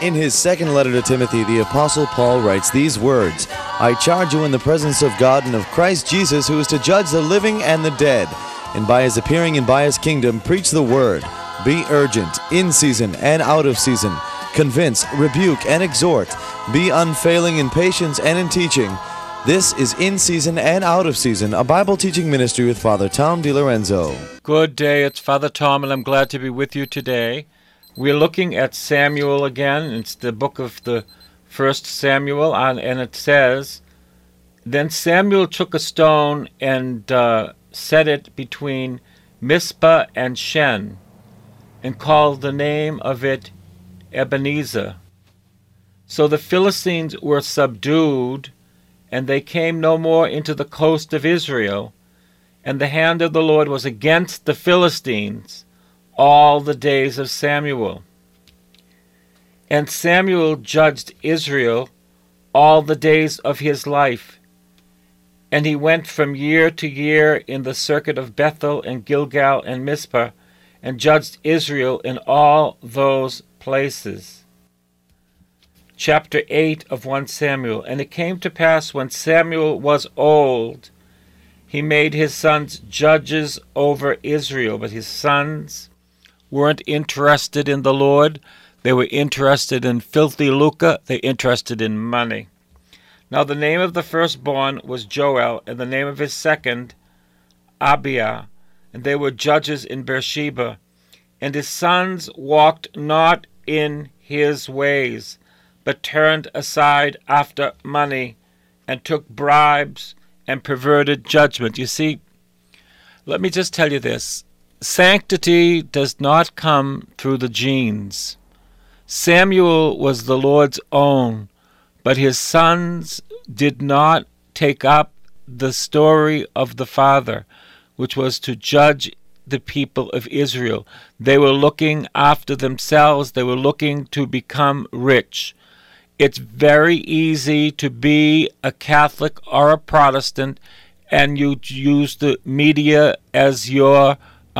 In his second letter to Timothy, the Apostle Paul writes these words, I charge you in the presence of God and of Christ Jesus, who is to judge the living and the dead, and by his appearing and by his kingdom, preach the word. Be urgent, in season and out of season. Convince, rebuke, and exhort. Be unfailing in patience and in teaching. This is In Season and Out of Season, a Bible teaching ministry with Father Tom DiLorenzo. Good day, it's Father Tom, and I'm glad to be with you today. We're looking at Samuel again. It's the book of the first Samuel, and it says, Then Samuel took a stone and set it between Mizpah and Shen, and called the name of it Ebenezer. So the Philistines were subdued, and they came no more into the coast of Israel, and the hand of the Lord was against the Philistines all the days of Samuel. And Samuel judged Israel all the days of his life, and he went from year to year in the circuit of Bethel and Gilgal and Mizpah, and judged Israel in all those places. Chapter 8 of 1 Samuel. And it came to pass when Samuel was old, he made his sons judges over Israel, but his sons weren't interested in the Lord. They were interested in filthy lucre. They were interested in money. Now the name of the firstborn was Joel, and the name of his second, Abiah, and they were judges in Beersheba. And his sons walked not in his ways, but turned aside after money, and took bribes, and perverted judgment. You see, let me just tell you this. Sanctity does not come through the genes. Samuel was the Lord's own, but his sons did not take up the story of the Father, which was to judge the people of Israel. They were looking after themselves. They were looking to become rich. It's very easy to be a Catholic or a Protestant, and you use the media as your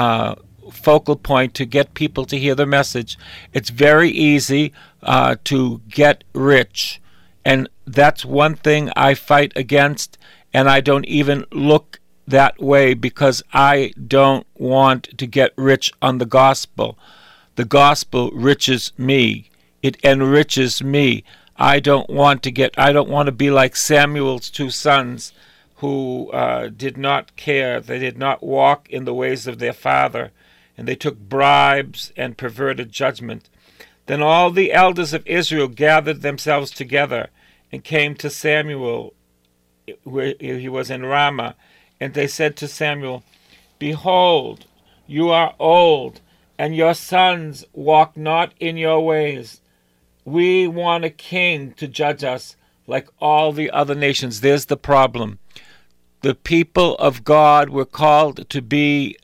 focal point to get people to hear the message. It's very easy to get rich, and that's one thing I fight against, and I don't even look that way because I don't want to get rich on the gospel. The gospel riches me. It enriches me. I don't want to be like Samuel's two sons who did not care. They did not walk in the ways of their father, and they took bribes and perverted judgment. Then all the elders of Israel gathered themselves together and came to Samuel, where he was in Ramah, and they said to Samuel, Behold, you are old, and your sons walk not in your ways. We want a king to judge us like all the other nations. There's the problem. The people of God were called to be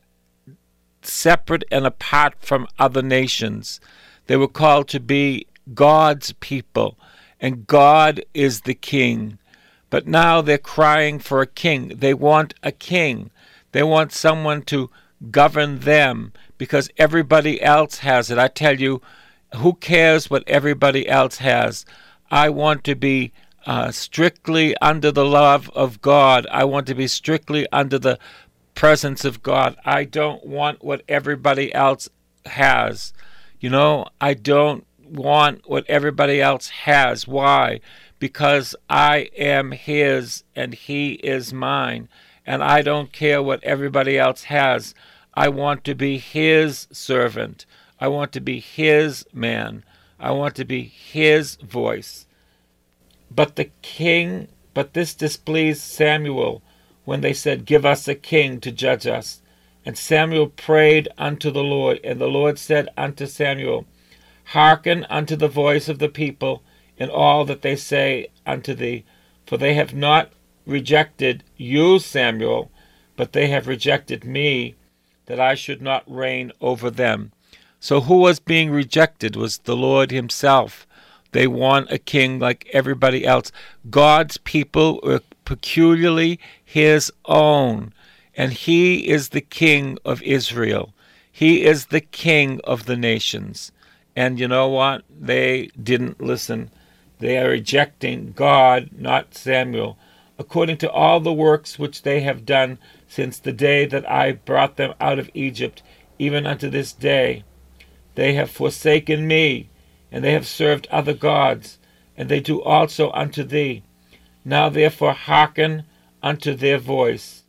separate and apart from other nations. They were called to be God's people, and God is the king. But now they're crying for a king. They want a king. They want someone to govern them because everybody else has it. I tell you, who cares what everybody else has? I want to be strictly under the love of God. I want to be strictly under the presence of God. I don't want what everybody else has. I don't want what everybody else has. Why? Because I am his and he is mine, and I don't care what everybody else has. I want to be his servant. I want to be his man. I want to be his voice. But this displeased Samuel when they said, Give us a king to judge us. And Samuel prayed unto the Lord, and the Lord said unto Samuel, Hearken unto the voice of the people in all that they say unto thee, for they have not rejected you, Samuel, but they have rejected me, that I should not reign over them. So who was being rejected was the Lord himself. They want a king like everybody else. God's people were peculiarly his own, and he is the king of Israel. He is the king of the nations. And you know what? They didn't listen. They are rejecting God, not Samuel, according to all the works which they have done since the day that I brought them out of Egypt, even unto this day. They have forsaken me, and they have served other gods, and they do also unto thee. Now therefore hearken unto their voice,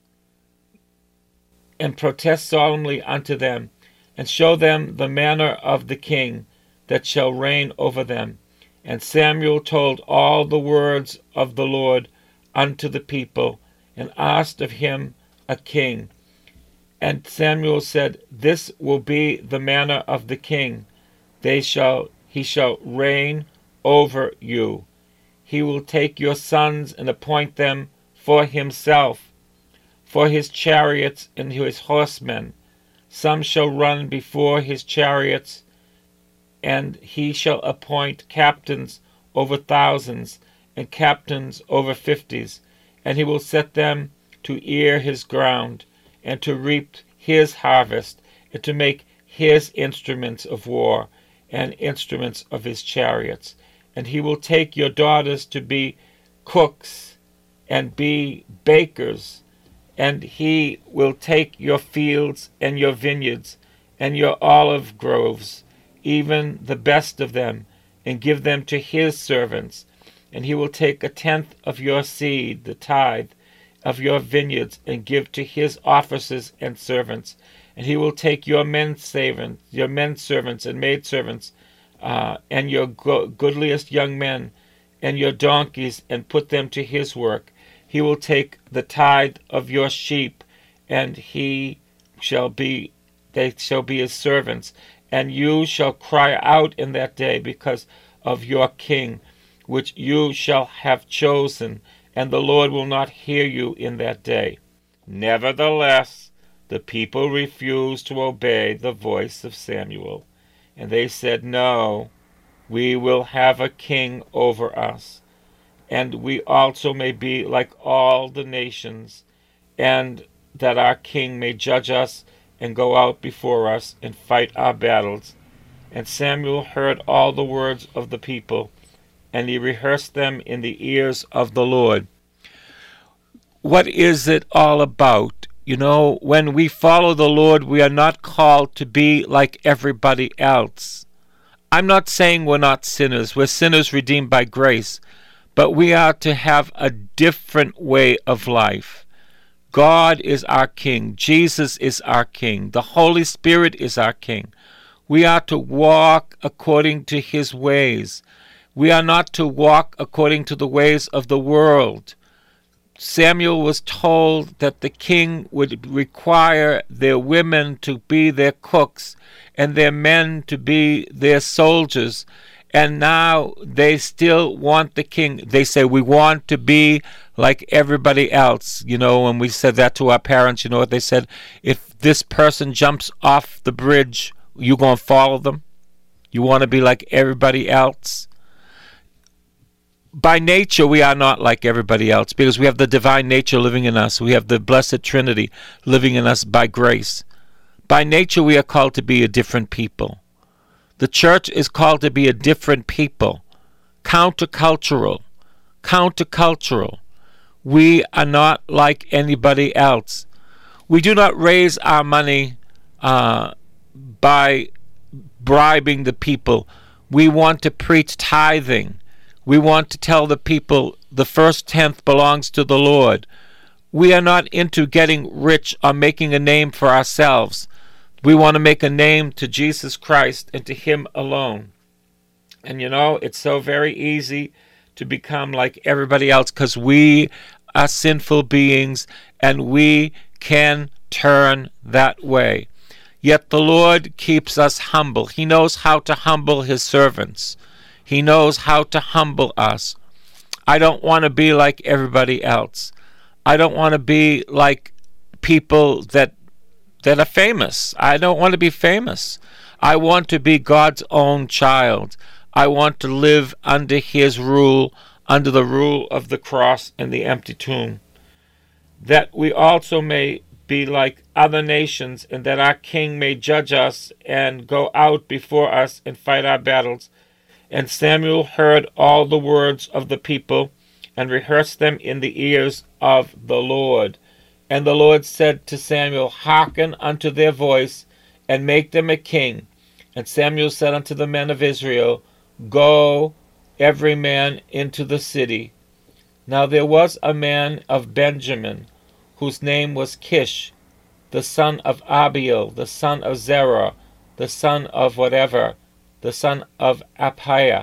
and protest solemnly unto them, and show them the manner of the king that shall reign over them. And Samuel told all the words of the Lord unto the people, and asked of him a king. And Samuel said, This will be the manner of the king. He shall reign over you. He will take your sons and appoint them for himself, for his chariots and his horsemen. Some shall run before his chariots, and he shall appoint captains over thousands, and captains over fifties, and he will set them to ear his ground, and to reap his harvest, and to make his instruments of war, and instruments of his chariots. And he will take your daughters to be cooks, and be bakers, and he will take your fields and your vineyards, and your olive groves, even the best of them, and give them to his servants. And he will take 1/10 of your seed, the tithe, of your vineyards, and give to his officers and servants. And he will take your men servants and maidservants, and your goodliest young men, and your donkeys, and put them to his work. He will take the tithe of your sheep, and they shall be his servants. And you shall cry out in that day because of your king, which you shall have chosen, and the Lord will not hear you in that day. Nevertheless, the people refused to obey the voice of Samuel, and they said, No, we will have a king over us, and we also may be like all the nations, and that our king may judge us and go out before us and fight our battles. And Samuel heard all the words of the people, and he rehearsed them in the ears of the Lord. What is it all about? You know, when we follow the Lord, we are not called to be like everybody else. I'm not saying we're not sinners. We're sinners redeemed by grace. But we are to have a different way of life. God is our King. Jesus is our King. The Holy Spirit is our King. We are to walk according to his ways. We are not to walk according to the ways of the world. Samuel was told that the king would require their women to be their cooks and their men to be their soldiers. And now they still want the king. They say, we want to be like everybody else. You know, when we said that to our parents, you know what they said? If this person jumps off the bridge, you going to follow them? You want to be like everybody else? By nature, we are not like everybody else because we have the divine nature living in us. We have the blessed Trinity living in us by grace. By nature, we are called to be a different people. The church is called to be a different people, countercultural. We are not like anybody else. We do not raise our money by bribing the people. We want to preach tithing. We want to tell the people the first 10th belongs to the Lord. We are not into getting rich or making a name for ourselves. We want to make a name to Jesus Christ and to him alone. And you know, it's so very easy to become like everybody else because we are sinful beings and we can turn that way. Yet the Lord keeps us humble. He knows how to humble his servants. He knows how to humble us. I don't want to be like everybody else. I don't want to be like people that are famous. I don't want to be famous. I want to be God's own child. I want to live under his rule, under the rule of the cross and the empty tomb, that we also may be like other nations, and that our king may judge us and go out before us and fight our battles. And Samuel heard all the words of the people and rehearsed them in the ears of the Lord. And the Lord said to Samuel, Hearken unto their voice, and make them a king. And Samuel said unto the men of Israel, Go every man into the city. Now there was a man of Benjamin, whose name was Kish, the son of Abiel, the son of Zerah, the son of whatever, the son of Aphiah,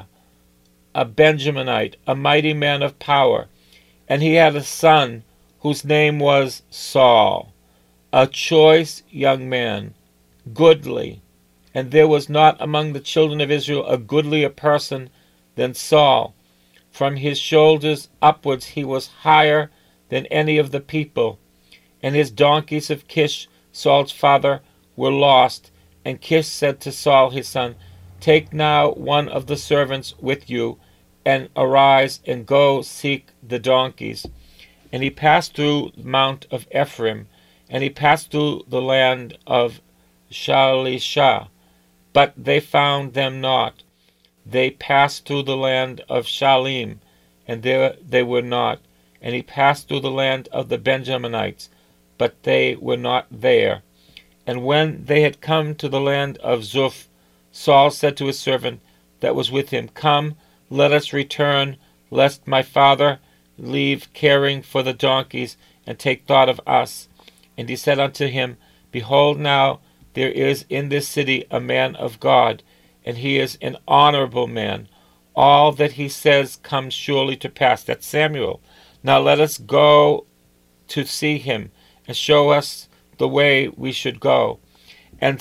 a Benjaminite, a mighty man of power. And he had a son whose name was Saul, a choice young man, goodly. And there was not among the children of Israel a goodlier person than Saul. From his shoulders upwards he was higher than any of the people. And his donkeys of Kish, Saul's father, were lost. And Kish said to Saul his son, Take now one of the servants with you, and arise and go seek the donkeys. And he passed through the mount of Ephraim, and he passed through the land of Shalishah, but they found them not. They passed through the land of Shalim, and there they were not. And he passed through the land of the Benjaminites, but they were not there. And when they had come to the land of Zuph, Saul said to his servant that was with him, Come, let us return, lest my father leave caring for the donkeys, and take thought of us. And he said unto him, Behold, now there is in this city a man of God, and he is an honorable man. All that he says comes surely to pass. That's Samuel. Now let us go to see him, and show us the way we should go. And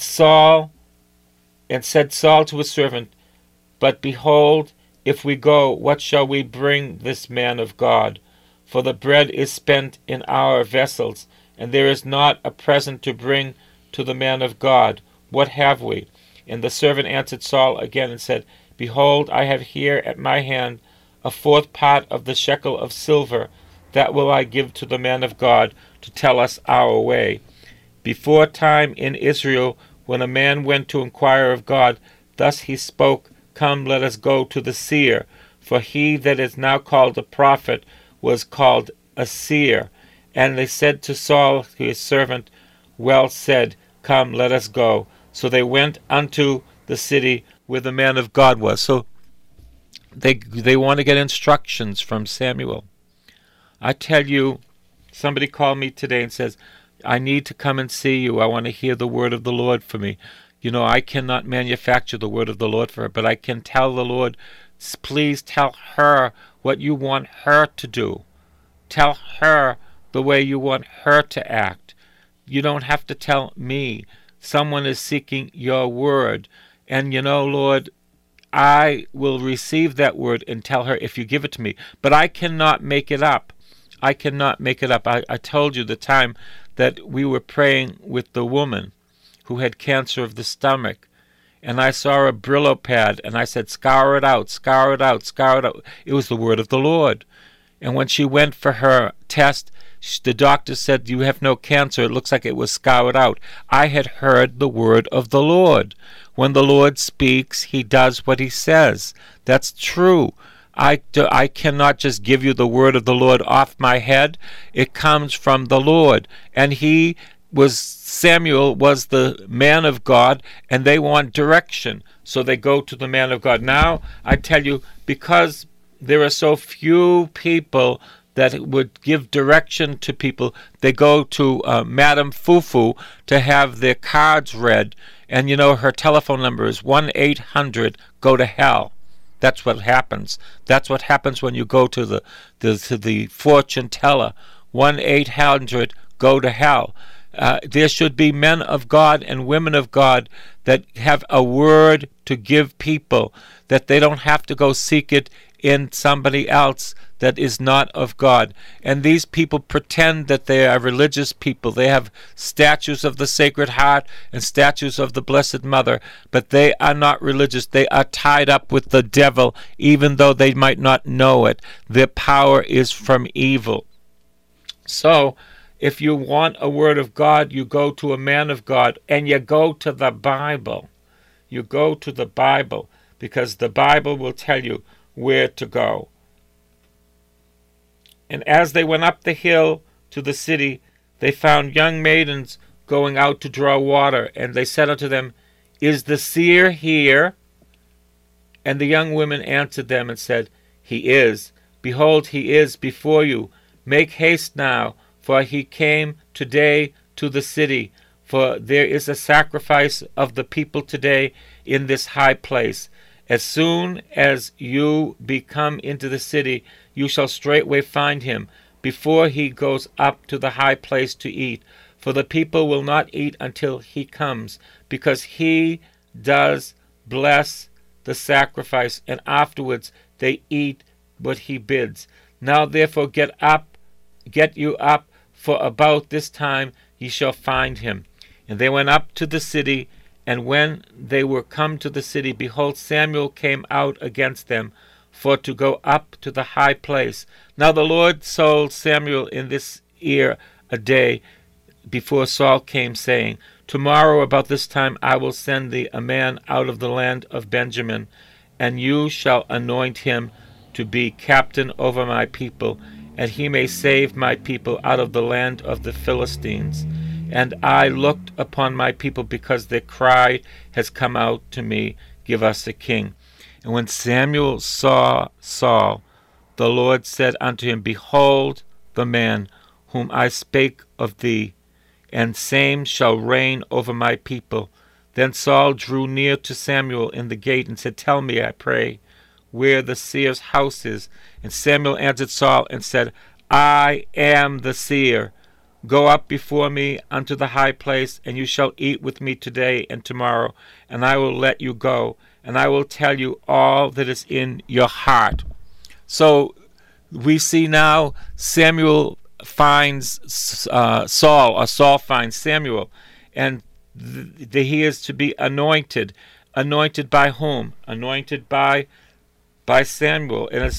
said Saul to his servant, But behold, if we go, what shall we bring this man of God? For the bread is spent in our vessels, and there is not a present to bring to the man of God. What have we? And the servant answered Saul again and said, Behold, I have here at my hand a fourth part of the shekel of silver. That will I give to the man of God to tell us our way. Before time in Israel, when a man went to inquire of God, thus he spoke, Come, let us go to the seer. For he that is now called a prophet was called a seer. And they said to Saul, his servant, Well said, Come, let us go. So they went unto the city where the man of God was. So they want to get instructions from Samuel. I tell you, somebody called me today and says, I need to come and see you. I want to hear the word of the Lord for me. You know, I cannot manufacture the word of the Lord for her, but I can tell the Lord, please tell her what you want her to do. Tell her the way you want her to act. You don't have to tell me. Someone is seeking your word. And you know, Lord, I will receive that word and tell her if you give it to me. But I cannot make it up. I cannot make it up. I told you the time that we were praying with the woman who had cancer of the stomach. And I saw a Brillo pad, and I said, scour it out, scour it out, scour it out. It was the word of the Lord. And when she went for her test, the doctor said, you have no cancer. It looks like it was scoured out. I had heard the word of the Lord. When the Lord speaks, he does what he says. That's true. I cannot just give you the word of the Lord off my head. It comes from the Lord. And Samuel was the man of God, and they want direction. So they go to the man of God. Now, I tell you, because there are so few people that would give direction to people, they go to Madame Fufu to have their cards read. And you know, her telephone number is 1-800-GO-TO-HELL. That's what happens. That's what happens when you go to the fortune teller. 1-800-GO-TO-HELL. There should be men of God and women of God that have a word to give people, that they don't have to go seek it in somebody else that is not of God. And these people pretend that they are religious people. They have statues of the Sacred Heart and statues of the Blessed Mother, but they are not religious. They are tied up with the devil, even though they might not know it. Their power is from evil. So, If you want a word of God, you go to a man of God, and you go to the Bible. You go to the Bible, because the Bible will tell you where to go. And as they went up the hill to the city, they found young maidens going out to draw water. And they said unto them, Is the seer here? And the young women answered them and said, He is. Behold, he is before you. Make haste now, for he came today to the city. For there is a sacrifice of the people today in this high place. As soon as you be come into the city, you shall straightway find him, before he goes up to the high place to eat. For the people will not eat until he comes, because he does bless the sacrifice, and afterwards they eat what he bids. Now therefore get you up, for about this time ye shall find him. And they went up to the city, and when they were come to the city, behold, Samuel came out against them, for to go up to the high place. Now the Lord told Samuel in this ear a day before Saul came, saying, Tomorrow about this time I will send thee a man out of the land of Benjamin, and you shall anoint him to be captain over my people, and he may save my people out of the land of the Philistines. And I looked upon my people, because their cry has come out to me, Give us a king. And when Samuel saw Saul, the Lord said unto him, Behold the man whom I spake of thee, and same shall reign over my people. Then Saul drew near to Samuel in the gate, and said, Tell me, I pray, where the seer's house is. And Samuel answered Saul, and said, I am the seer. Go up before me unto the high place, and you shall eat with me today and tomorrow, and I will let you go, and I will tell you all that is in your heart. So we see now Samuel finds Saul, or Saul finds Samuel, and he is to be anointed. Anointed by whom? Anointed by Samuel. And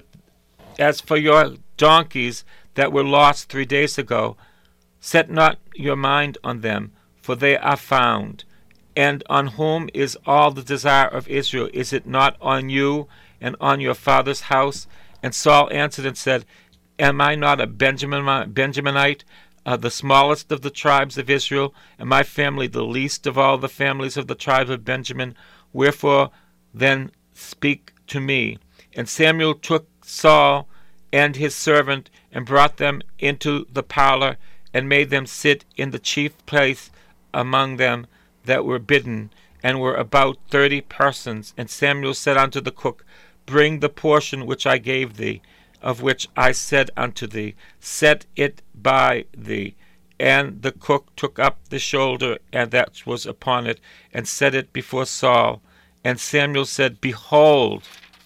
as for your donkeys that were lost 3 days ago, set not your mind on them, for they are found. And on whom is all the desire of Israel? Is it not on you and on your father's house? And Saul answered and said, Am I not a Benjaminite, the smallest of the tribes of Israel, and my family the least of all the families of the tribe of Benjamin? Wherefore then speak to me. And Samuel took Saul and his servant, and brought them into the parlor, and made them sit in the chief place among them that were bidden, and were about 30 persons. And Samuel said unto the cook, Bring the portion which I gave thee, of which I said unto thee, Set it by thee. And the cook took up the shoulder and that was upon it, and set it before Saul. And Samuel said, Behold,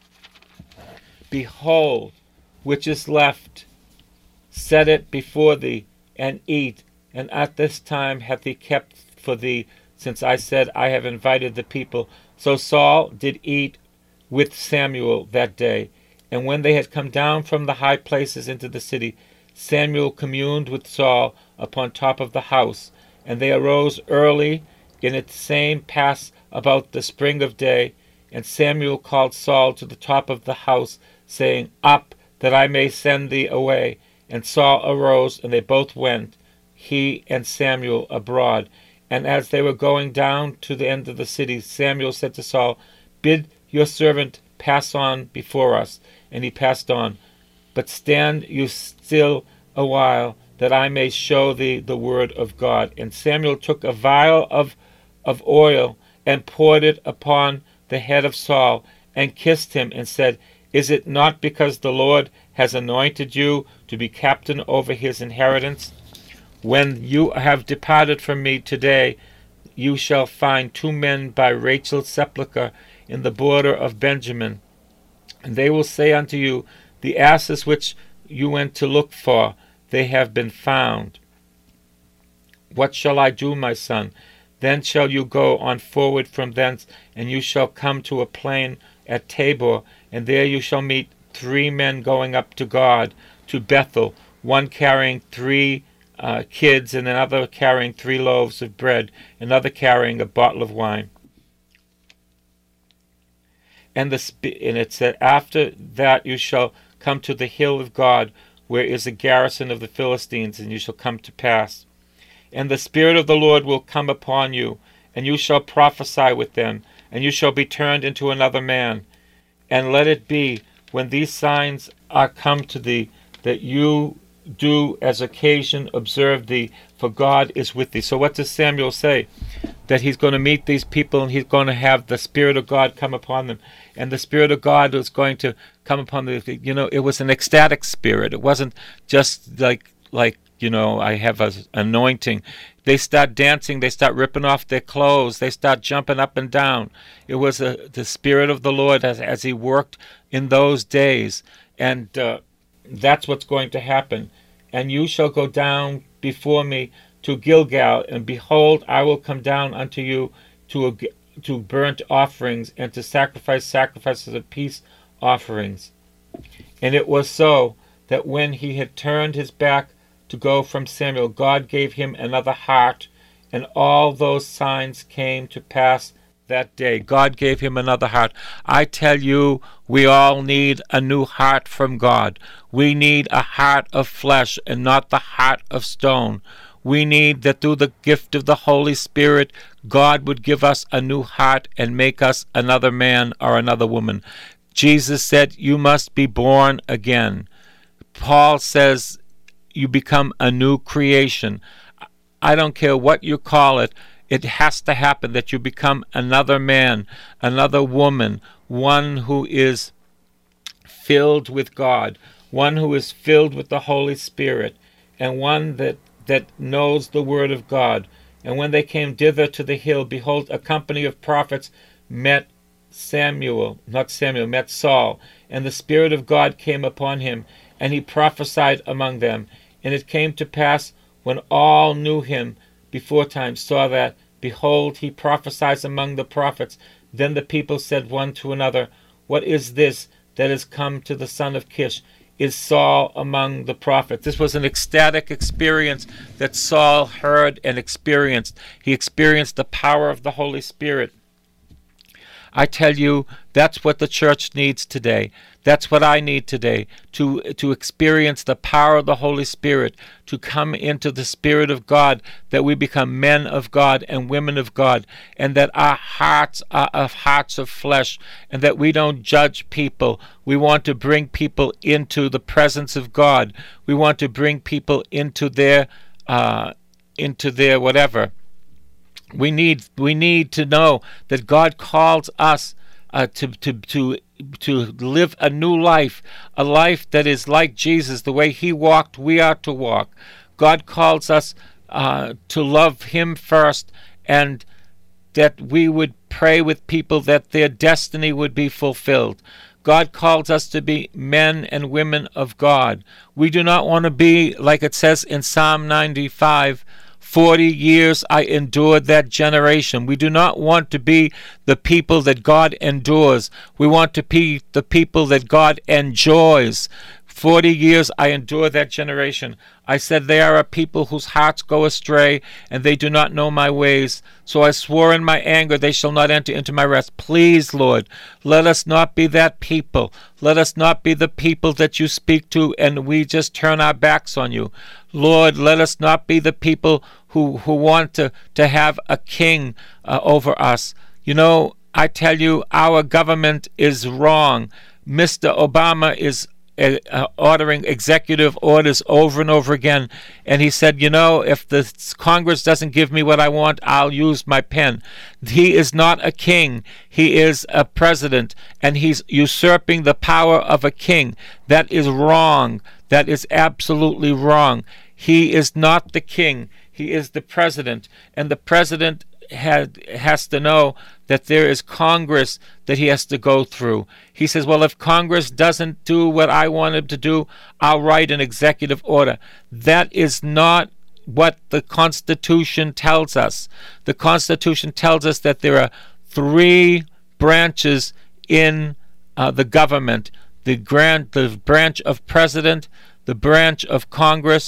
which is left, set it before thee, and eat. And at this time hath he kept for thee, since I said, I have invited the people. So Saul did eat with Samuel that day. And when they had come down from the high places into the city, Samuel communed with Saul upon top of the house. And they arose early in its same pass about the spring of day. And Samuel called Saul to the top of the house, saying, Up, that I may send thee away. And Saul arose, and they both went, he and Samuel, abroad. And as they were going down to the end of the city, Samuel said to Saul, Bid your servant pass on before us. And he passed on. But stand you still a while, that I may show thee the word of God. And Samuel took a vial of oil, and poured it upon the head of Saul, and kissed him, and said, Is it not because the Lord has anointed you to be captain over his inheritance? When you have departed from me today, you shall find 2 men by Rachel's sepulchre in the border of Benjamin. And they will say unto you, The asses which you went to look for, they have been found. What shall I do, my son? Then shall you go on forward from thence, and you shall come to a plain at Tabor, and there you shall meet 3 men going up to God, to Bethel, one carrying 3 kids, and another carrying 3 loaves of bread, another carrying a bottle of wine. And it said, after that you shall come to the hill of God, where is a garrison of the Philistines, and you shall come to pass. And the Spirit of the Lord will come upon you, and you shall prophesy with them, and you shall be turned into another man. And let it be, when these signs are come to thee, that you do as occasion observe thee, for God is with thee. So what does Samuel say? That he's going to meet these people, and he's going to have the Spirit of God come upon them. And the Spirit of God was going to come upon them. It was an ecstatic spirit. It wasn't just like I have an anointing. They start dancing. They start ripping off their clothes. They start jumping up and down. It was the Spirit of the Lord as he worked in those days. And that's what's going to happen. And you shall go down before me to Gilgal, and behold, I will come down unto you to burnt offerings, and to sacrifices of peace offerings. And it was so, that when he had turned his back to go from Samuel, God gave him another heart, and all those signs came to pass that day. God gave him another heart. I tell you, we all need a new heart from God. We need a heart of flesh and not the heart of stone. We need that through the gift of the Holy Spirit, God would give us a new heart and make us another man or another woman. Jesus said, you must be born again. Paul says, you become a new creation. I don't care what you call it. It has to happen that you become another man, another woman, one who is filled with God, one who is filled with the Holy Spirit, and one that knows the word of God. And when they came thither to the hill, behold, a company of prophets met Saul, and the Spirit of God came upon him, and he prophesied among them. And it came to pass, when all knew him before time, saw that, behold, he prophesies among the prophets. Then the people said one to another, what is this that is come to the son of Kish? Is Saul among the prophets? This was an ecstatic experience that Saul heard and experienced. He experienced the power of the Holy Spirit. I tell you, that's what the church needs today. That's what I need today, to experience the power of the Holy Spirit, to come into the Spirit of God, that we become men of God and women of God, and that our hearts are hearts of flesh, and that we don't judge people. We want to bring people into the presence of God. We want to bring people into their whatever. We need to know that God calls us to live a new life, a life that is like Jesus. The way he walked, we are to walk. God calls us to love him first, and that we would pray with people that their destiny would be fulfilled. God calls us to be men and women of God. We do not want to be, like it says in Psalm 95, 40 years I endured that generation. We do not want to be the people that God endures. We want to be the people that God enjoys. 40 years I endured that generation. I said, they are a people whose hearts go astray, and they do not know my ways. So I swore in my anger, they shall not enter into my rest. Please, Lord, let us not be that people. Let us not be the people that you speak to, and we just turn our backs on you. Lord, let us not be the people who want to have a king over us. You know, I tell you, our government is wrong. Mr. Obama is ordering executive orders over and over again, and he said, you know, if the Congress doesn't give me what I want, I'll use my pen. He is not a king. He is a president, and he's usurping the power of a king. That is wrong. That is absolutely wrong. He is not the king. He is the president, and the president has to know that there is Congress that he has to go through. He says, well, if Congress doesn't do what I want him to do, I'll write an executive order. That is not what the Constitution tells us. The Constitution tells us that there are 3 branches in the government: the branch of president, the branch of Congress,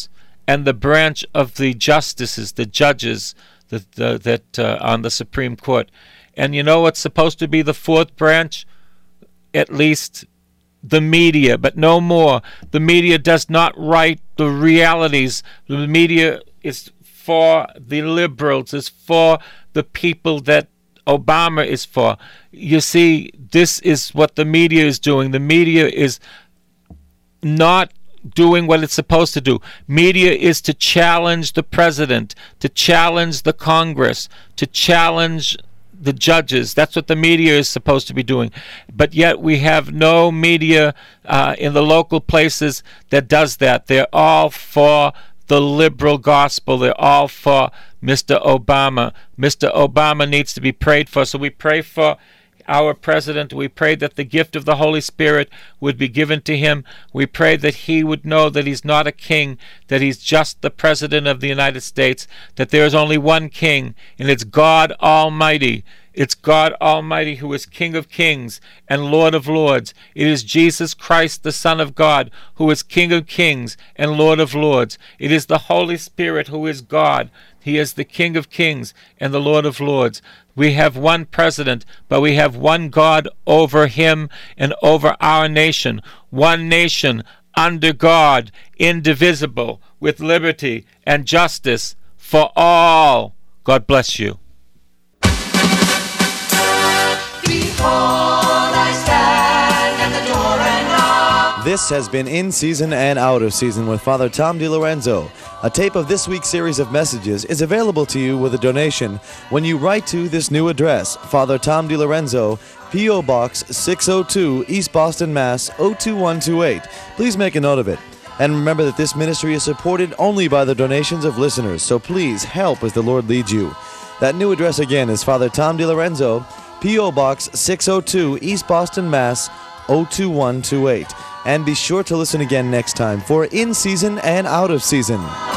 and the branch of the justices, the judges that on the Supreme Court. And you know what's supposed to be the fourth branch? At least the media, but no more. The media does not write the realities. The media is for the liberals, is for the people that Obama is for. You see, this is what the media is doing. The media is not doing what it's supposed to do. Media is to challenge the president, to challenge the Congress, to challenge the judges. That's what the media is supposed to be doing. But yet we have no media in the local places that does that. They're all for the liberal gospel. They're all for Mr. Obama. Mr. Obama needs to be prayed for. So we pray for our president. We pray that the gift of the Holy Spirit would be given to him. We pray that he would know that he's not a king, that he's just the president of the United States, that there is only one king, and it's God Almighty. It's God Almighty who is King of kings and Lord of lords. It is Jesus Christ, the Son of God, who is King of kings and Lord of lords. It is the Holy Spirit who is God. He is the King of kings and the Lord of lords. We have one president, but we have one God over him and over our nation. One nation under God, indivisible, with liberty and justice for all. God bless you. This has been In Season and Out of Season with Father Tom DiLorenzo. A tape of this week's series of messages is available to you with a donation when you write to this new address, Father Tom DiLorenzo, P.O. Box 602, East Boston, Mass. 02128. Please make a note of it. And remember that this ministry is supported only by the donations of listeners, so please help as the Lord leads you. That new address again is Father Tom DiLorenzo, P.O. Box 602, East Boston, Mass. 02128. And be sure to listen again next time for In Season and Out of Season.